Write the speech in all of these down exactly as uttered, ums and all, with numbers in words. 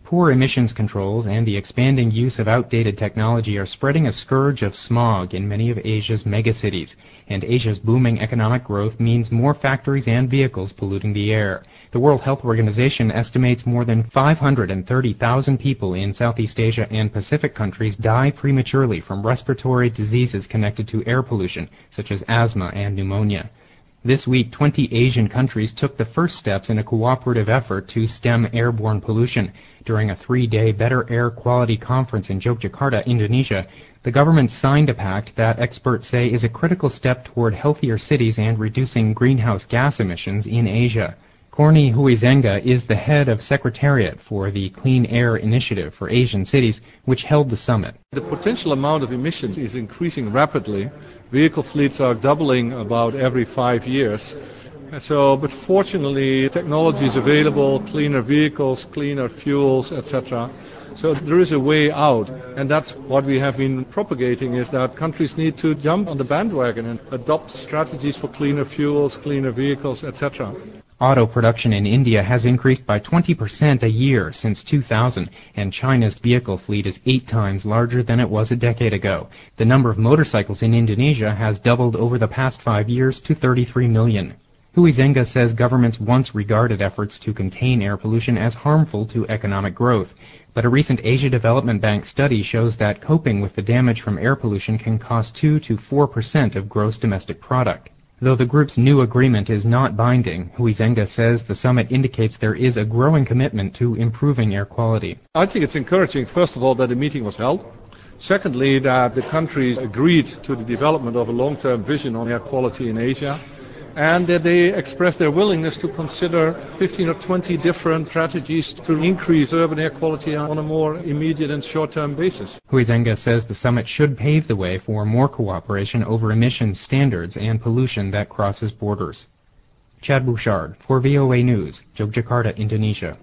Poor emissions controls and the expanding use of outdated technology are spreading a scourge of smog in many of Asia's megacities, and Asia's booming economic growth means more factories and vehicles polluting the air. The World Health Organization estimates more than five hundred thirty thousand people in Southeast Asia and Pacific countries die prematurely from respiratory diseases connected to air pollution, such as asthma and pneumonia. This week, twenty Asian countries took the first steps in a cooperative effort to stem airborne pollution. During a three-day Better Air Quality Conference in Yogyakarta, Indonesia, the government signed a pact that experts say is a critical step toward healthier cities and reducing greenhouse gas emissions in Asia. Corny Huizenga is the head of Secretariat for the Clean Air Initiative for Asian Cities, which held the summit. The potential amount of emissions is increasing rapidly. Vehicle fleets are doubling about every five years. So, but fortunately, technology is available, cleaner vehicles, cleaner fuels, et cetera. So there is a way out, and that's what we have been propagating, is that countries need to jump on the bandwagon and adopt strategies for cleaner fuels, cleaner vehicles, et cetera. Auto production in India has increased by twenty percent a year since two thousand, and China's vehicle fleet is eight times larger than it was a decade ago. The number of motorcycles in Indonesia has doubled over the past five years to thirty-three million. Huizenga says governments once regarded efforts to contain air pollution as harmful to economic growth, but a recent Asia Development Bank study shows that coping with the damage from air pollution can cost two to four percent of gross domestic product. Though the group's new agreement is not binding, Huizenga says the summit indicates there is a growing commitment to improving air quality. I think it's encouraging, first of all, that the meeting was held. Secondly, that the countries agreed to the development of a long-term vision on air quality in Asia, and that they expressed their willingness to consider fifteen or twenty different strategies to increase urban air quality on a more immediate and short-term basis. Huizenga says the summit should pave the way for more cooperation over emissions standards and pollution that crosses borders. Chad Bouchard for V O A News, Yogyakarta, Indonesia.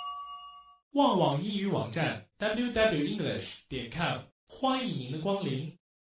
旺网英语网站 double-u double-u double-u 点 com 欢迎您的光临。